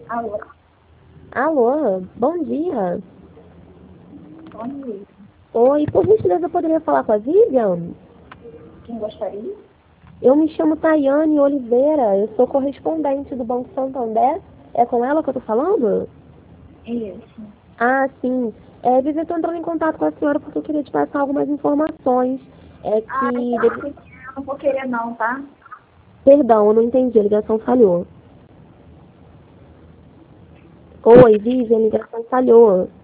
Alô, Alô, bom dia. bom dia. Oi, por gentileza, eu poderia falar com a Vivian? Quem gostaria? Eu me chamo Tayane Oliveira, eu sou correspondente do Banco Santander. É com ela que eu tô falando? Isso. Ah, sim. Vivian, eu tô entrando em contato com a senhora porque eu queria te passar algumas informações. É Ai, que... tá, eu não vou querer não, tá? Perdão, eu não entendi, a ligação falhou. Oi, Vivian, a ligação falhou.